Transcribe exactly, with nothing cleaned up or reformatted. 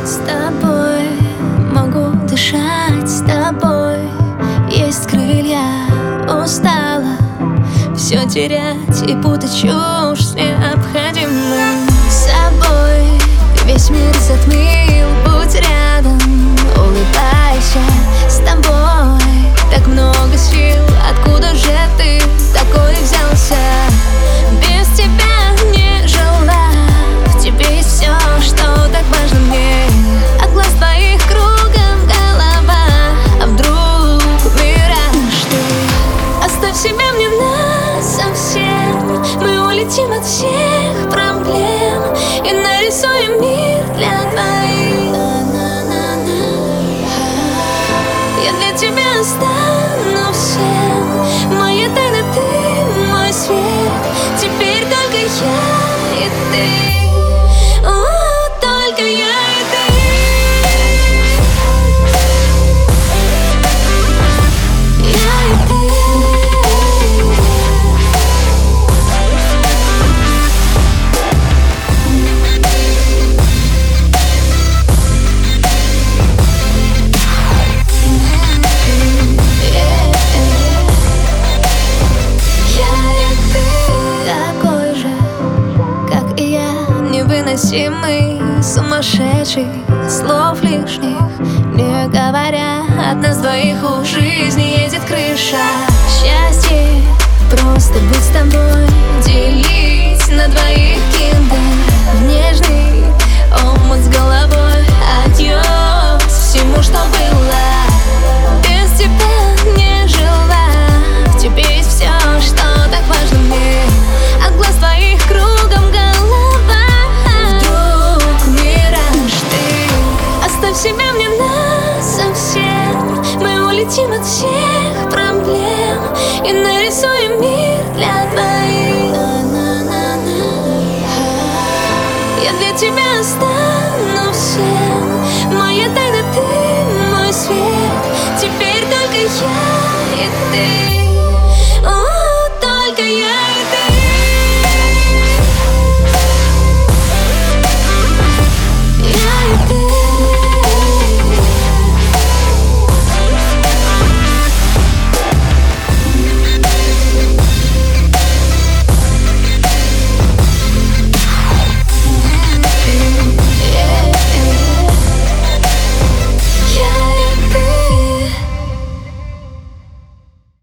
С тобой могу дышать, с тобой есть крылья. Устала все терять и путать чушь с необходимым. С собой весь мир затмил, будь рядом, улыбайся. С тобой так много сил, откуда же ты такой взялся? Без тебя не жила, в тебе есть все, что так важно мне. От глаз твоих кругом голова, а вдруг мираж ты? Оставь себя мне насовсем, мы улетим от всех проблем и нарисуем мир для двоих. Я для тебя стану всем, моя тайна, ты мой свет. Теперь только я и ты, о, только я и ты. Я и ты. Невыносимый, сумасшедший, слов лишних не говоря, от нас двоих у жизни едет крыша. Счастье просто быть с тобой, делить на двоих киндер в нежный омут с головой. Адьос всему, что было, без тебя не жила, в тебе есть все, что так важно мне. От глаз твоих кругом голова, оставь себя мне насовсем, мы улетим от всех проблем и нарисуем мир для двоих. Я для тебя стану всем, моя тайна, ты мой свет. Теперь только я и ты.